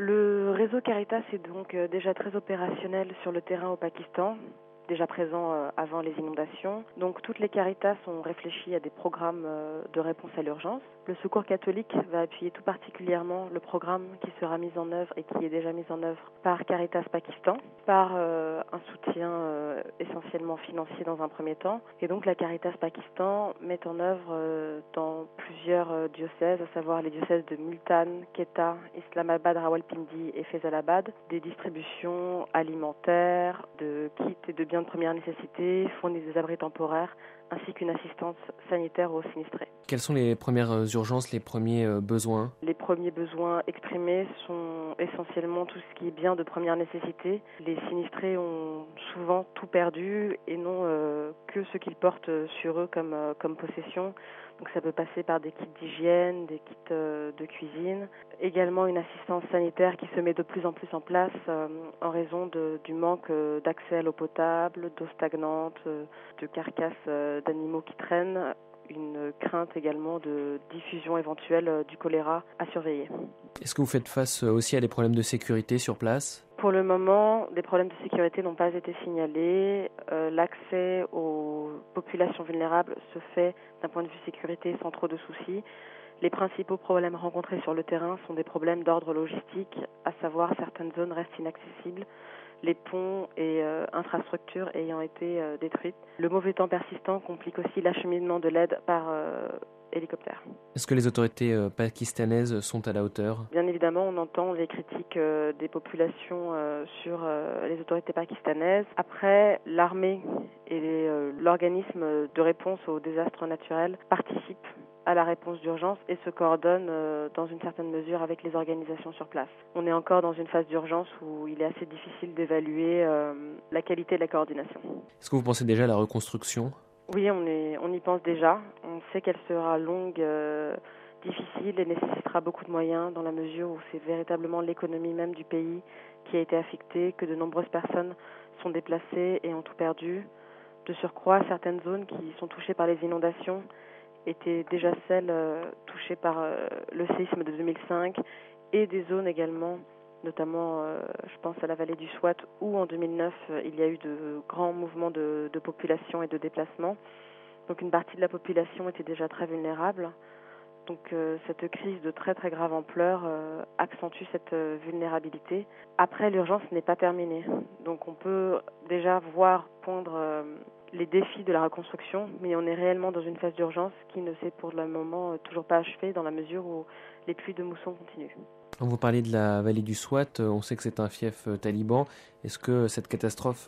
Le réseau Caritas est donc déjà très opérationnel sur le terrain au Pakistan, déjà présent avant les inondations. Donc toutes les Caritas ont réfléchi à des programmes de réponse à l'urgence. Le Secours catholique va appuyer tout particulièrement le programme qui sera mis en œuvre et qui est déjà mis en œuvre par Caritas Pakistan, par un soutien essentiellement financier dans un premier temps. Et donc la Caritas Pakistan met en œuvre dans plusieurs diocèses, à savoir les diocèses de Multan, Quetta, Islamabad, Rawalpindi et Faisalabad, des distributions alimentaires, de kits et de biens de première nécessité, fournissent des abris temporaires, ainsi qu'une assistance sanitaire aux sinistrés. Quelles sont les premières urgences, les premiers besoins ? Les premiers besoins exprimés sont essentiellement tout ce qui est bien de première nécessité. Les sinistrés ont souvent tout perdu et n'ont que ce qu'ils portent sur eux comme possession. Donc ça peut passer par des kits d'hygiène, des kits de cuisine. Également une assistance sanitaire qui se met de plus en plus en place en raison du manque d'accès à l'eau potable, d'eau stagnante, de carcasses d'animaux qui traînent. Une crainte également de diffusion éventuelle du choléra à surveiller. Est-ce que vous faites face aussi à des problèmes de sécurité sur place ? Pour le moment, des problèmes de sécurité n'ont pas été signalés. L'accès aux populations vulnérables se fait d'un point de vue sécurité sans trop de soucis. Les principaux problèmes rencontrés sur le terrain sont des problèmes d'ordre logistique, à savoir certaines zones restent inaccessibles, les ponts et infrastructures ayant été détruites. Le mauvais temps persistant complique aussi l'acheminement de l'aide par hélicoptère. Est-ce que les autorités pakistanaises sont à la hauteur ? Bien évidemment, on entend les critiques des populations sur les autorités pakistanaises. Après, l'armée et l'organisme de réponse aux désastres naturels participent à la réponse d'urgence et se coordonnent dans une certaine mesure avec les organisations sur place. On est encore dans une phase d'urgence où il est assez difficile d'évaluer la qualité de la coordination. Est-ce que vous pensez déjà à la reconstruction ? Oui, on y pense déjà. On sait qu'elle sera longue, difficile et nécessitera beaucoup de moyens dans la mesure où c'est véritablement l'économie même du pays qui a été affectée, que de nombreuses personnes sont déplacées et ont tout perdu. De surcroît, certaines zones qui sont touchées par les inondations étaient déjà celles touchées par le séisme de 2005 et des zones également, notamment je pense à la vallée du Swat où en 2009 il y a eu de grands mouvements de population et de déplacement. Donc une partie de la population était déjà très vulnérable. Donc cette crise de très très grave ampleur accentue cette vulnérabilité. Après, l'urgence n'est pas terminée. Donc on peut déjà voir poindre les défis de la reconstruction, mais on est réellement dans une phase d'urgence qui ne s'est pour le moment toujours pas achevée dans la mesure où les pluies de mousson continuent. Vous parlez de la vallée du Swat, on sait que c'est un fief taliban. Est-ce que cette catastrophe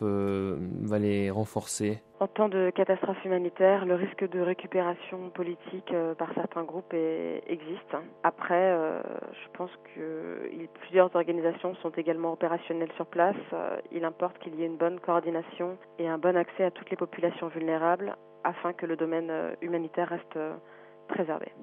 va les renforcer ? En temps de catastrophe humanitaire, le risque de récupération politique par certains groupes existe. Après, je pense que plusieurs organisations sont également opérationnelles sur place. Il importe qu'il y ait une bonne coordination et un bon accès à toutes les populations vulnérables afin que le domaine humanitaire reste préservé.